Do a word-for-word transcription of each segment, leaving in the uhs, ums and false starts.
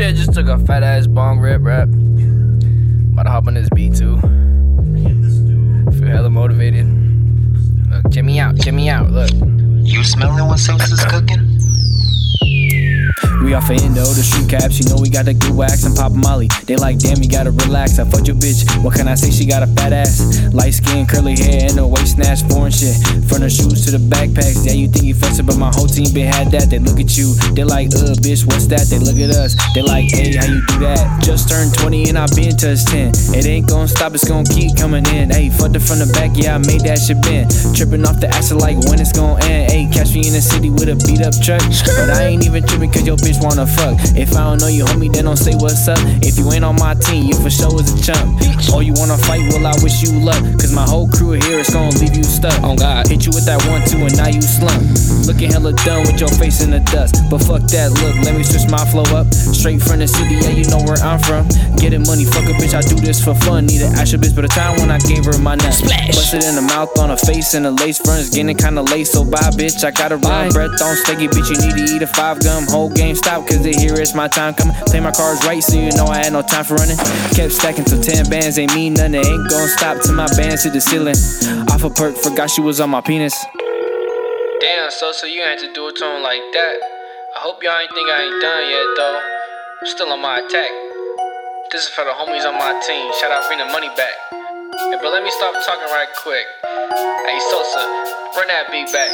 shit, just took a fat ass bong rip rap. About to hop on this beat too. Feel hella motivated. Look, check me out, check me out, look. You smelling what Sosa's cooking? We off of Indo, the street caps, you know we got the good wax and pop Molly. They like, damn, you gotta relax. I fucked your bitch, what can I say? She got a fat ass, light skin, curly hair, and a waist snatch, foreign shit. From the shoes to the backpacks, yeah, you think you flexing, but my whole team been had that. They look at you, they like, uh, bitch, what's that? They look at us, they like, hey, how you do that? Just turned twenty and I been touched ten. It ain't gon' stop, it's gon' keep coming in. Hey, fucked it from the back, yeah, I made that shit bend. Tripping off the acid like when it's gon' end. Hey, catch me in the city with a beat up truck, but I ain't even tripping cause your bitch wanna fuck. If I don't know you, homie, then don't say what's up. If you ain't on my team, you for sure is a chump. Or you wanna fight, well, I wish you luck. Cause my whole crew here is gonna leave you stuck. Oh God, hit you with that one, two, and now you slump. Looking hella done with your face in the dust. But fuck that, look, let me switch my flow up. Straight from the city, yeah, you know where I'm from. Getting money, fuck a bitch, I do this for fun. Need an Asher bitch, but the time when I gave her my nut. Splash. Busted in the mouth, on her face, and the lace front is getting kinda late. So bye, bitch, I gotta run. Breath on steady, bitch, you need to eat a five gum. Whole game stop, cause they hear it's my time coming. Play my cards right, so you know I had no time for running. Kept stacking till ten bands, ain't mean nothing. It ain't gon' stop till my bands hit the ceiling. Off a perk, forgot she was on my penis. damn, Sosa, you had to do it to him like that. I hope y'all ain't think I ain't done yet, though. I'm still on my attack. This is for the homies on my team. Shout out, bring the money back. Hey, but let me stop talking right quick. Hey, Sosa, run that beat back.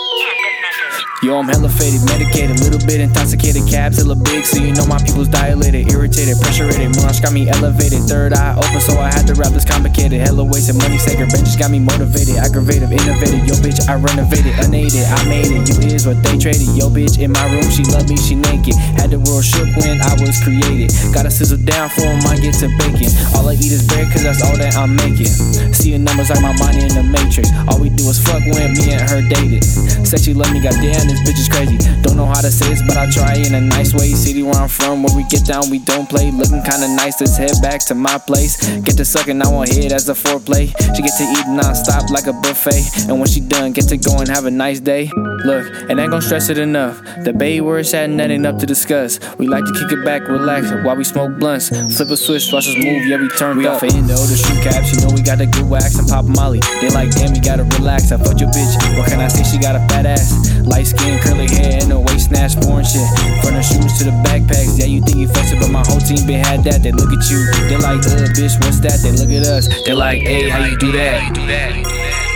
Yo, I'm hella faded, medicated, little bit intoxicated, cabs hella big, so you know my people's dilated, irritated, pressure rated, Monash got me elevated, third eye open, so I had to rap this complicated, hella wasted, money saker, benches got me motivated, aggravated, innovated, yo bitch, I renovated, unaided, I made it, you is what they traded, yo bitch, in my room, she love me, she naked, had the world shook when I was created, gotta sizzle down for a mind get to bacon, all I eat is bread, cause that's all that I'm making, seeing numbers like my mind in the matrix, all we do is fuck when me and her dated, said she love me, goddamn, this bitch is crazy. Don't know how to say this, but I try in a nice way. City where I'm from, where we get down, we don't play. Looking kinda nice, let's head back to my place. Get to sucking, I want head as a foreplay. She get to eat non-stop like a buffet. And when she done, get to go and have a nice day. Look, it ain't gon' stress it enough. The bay where it's at, nothing up to discuss. We like to kick it back, relax, while we smoke blunts. Flip a switch, watch us move, yeah, we turn we up. We off of Indo, the shoe caps, you know we got the good wax and pop Molly. They like, damn, you gotta relax. I fucked your bitch, what can I say? She got a fat ass, light skin, curly hair, and a waist snatch, foreign shit. From the shoes to the backpacks, yeah, you think you flexing, but my whole team been had that. They look at you, they like, uh, bitch, what's that? They look at us, they like, hey, how you do that?